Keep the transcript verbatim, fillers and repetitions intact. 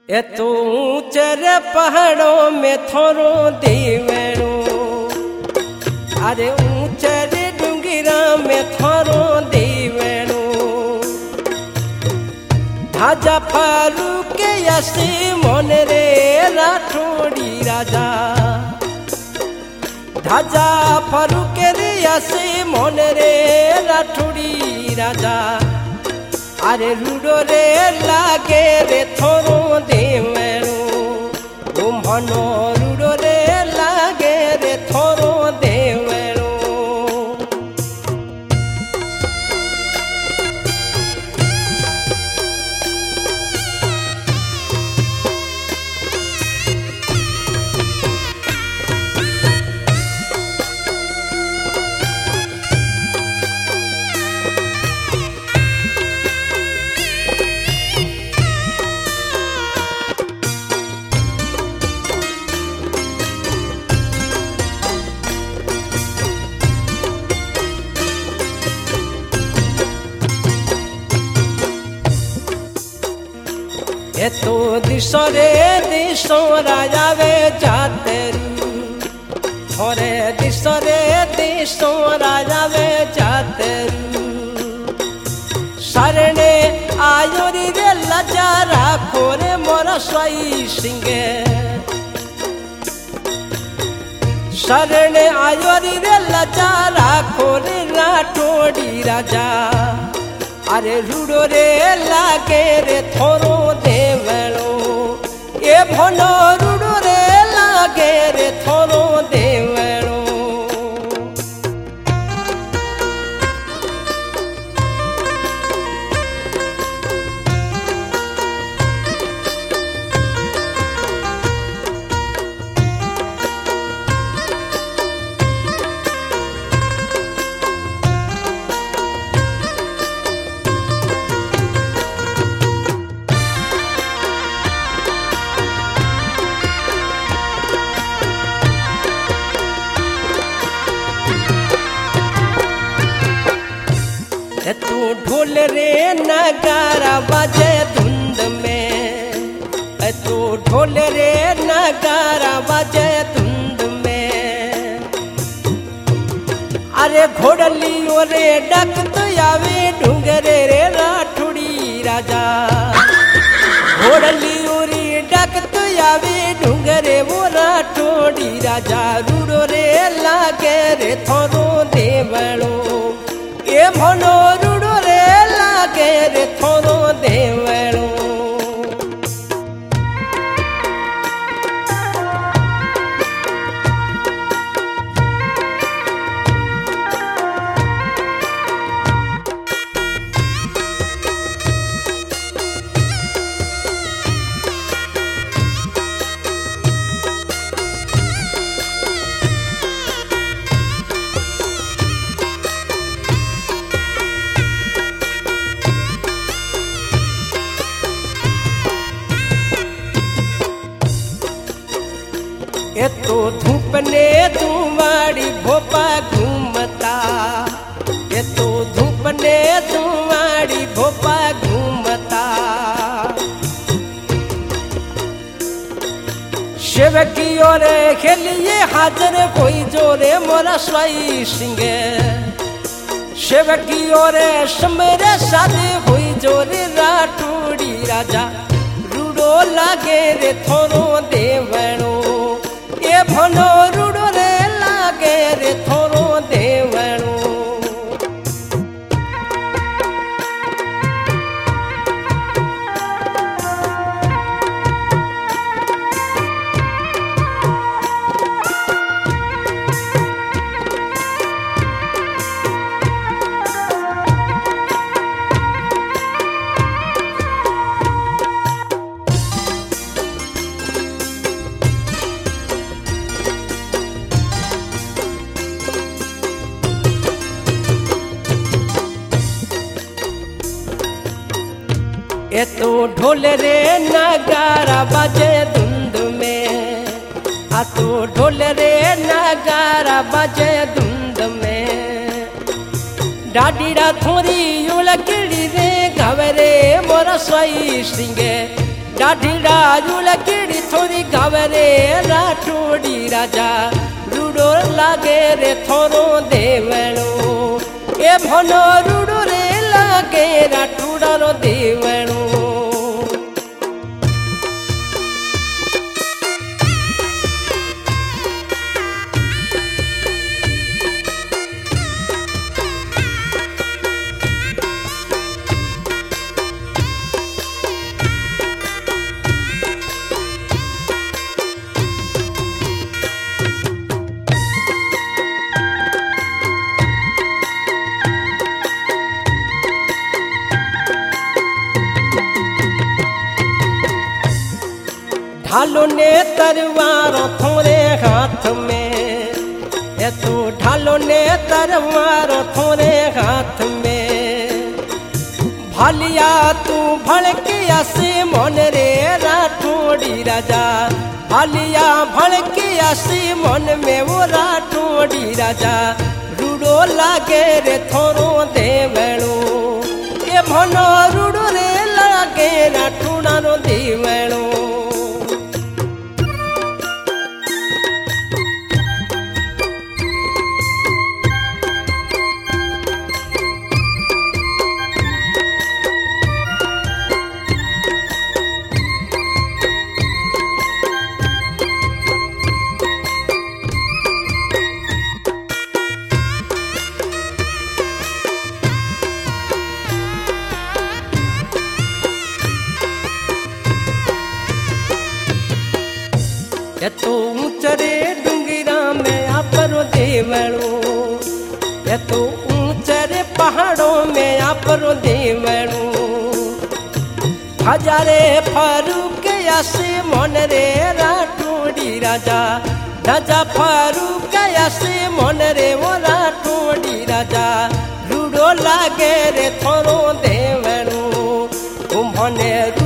ए तू ऊंचे पहाड़ों में थोरो दीवेणो, अरे ऊंचे डूंगिरा में थोरो दीवेणो। धाजा फारूक यसी मन रे राठोड़ी राजा, धाजा फारूक रे यसी मन रे राठोड़ी राजा। अरे रूडो रे लागे रे थोरो देवेणो, ओ मनो रूडो रे लागे रे थोरो देवेणो। ए तो दिशो रे दिशो राजा वे जातेरू, थोरे दिशो रे दिशो राजा वे जातेरू। शरणे आयोरी रे लजा राखो रे मोरा स्वाई सिंगे, शरणे आयोरी रे लजा राखो रे राठोड़ी राजा। अरे रूडो रे लागे रे थोरो देवेणो, ए भनो रूडो रे लागे रे थोरो देवेणो। तू ढोल रे नगारा बाजे धुंद में, तू ढोल रे नगारा बाजे धुंद में। अरे घोड़लियो रे डकत आवे डूंगरे रे राठोड़ी राजा, घोड़लियो रे डकत आवे डूंगरे वो राठोड़ी राजा। रूडो रे लागे रे थोरो देवणो, ए मनो रूडो रे लागे रे थोरो देवेणो। ए तो धूप ने तुम्हारी भोपा घूमता, ए तो धूप ने तुम्हारी भोपा घूमता। शिव की ओर खेलिए हाजर कोई जोरे मोरा स्वाई सिंगे, शिव की ओर समरे साधे कोई जोरे राठोड़ी राजा। रूडो लागे रे थोरो देवणो, ए भनो रूडो रे लागे रे थोरो देवणो। ए तो ढोल रे नगारा बाजे धुंद में, आ तो ढोल रे नगारा बाजे धुंद में। डाडीड़ा थोरी उलकड़ी रे घवरे मोरा स्वाई सिंगे, डाढीड़ा लकीड़ी थोड़ी गावे रे राठोड़ी राजा रूडो लागे रे थोरो देवणो ए भनो रूडो रे लागे राठोड़ारो देवणो ढालो ने तरवार थोड़े हाथ में ये तो ढालो ने तरवार थोड़े हाथ में भालिया तू भड़के आसे मन रे राठोड़ी राजा भालिया भड़के आसे मन में वो राठोड़ी राजा रूडो लागे रे थोरो देवणो ये भनो रूडो रे लागे राठोड़ारो देवणो ये तो ऊंचरे डूंगरा में आपरो देवणो ये तो ऊंचरे पहाड़ों में आपरो देवणो हजारे फारूक आसे मन रे राठोड़ी राजा राजा फारूक आसे मन रे वो राठोड़ी राजा रूडो लागे रे थोरो देवणो तुम्हने